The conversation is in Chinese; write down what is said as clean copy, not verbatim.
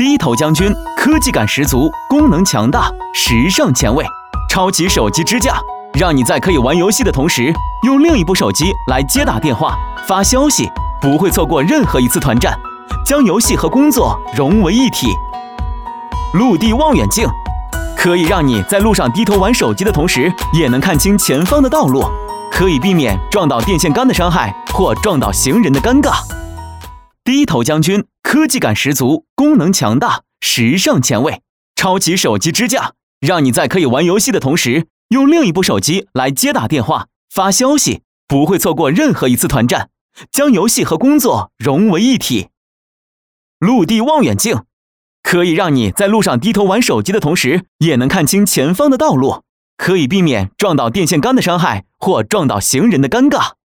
低头将军科技感十足，功能强大，时尚前卫。超级手机支架，让你在可以玩游戏的同时，用另一部手机来接打电话、发消息，不会错过任何一次团战，将游戏和工作融为一体。陆地望远镜，可以让你在路上低头玩手机的同时，也能看清前方的道路，可以避免撞到电线杆的伤害或撞到行人的尴尬。低头将军科技感十足，功能强大，时尚前卫。超级手机支架，让你在可以玩游戏的同时，用另一部手机来接打电话、发消息，不会错过任何一次团战，将游戏和工作融为一体。陆地望远镜，可以让你在路上低头玩手机的同时，也能看清前方的道路，可以避免撞到电线杆的伤害或撞到行人的尴尬。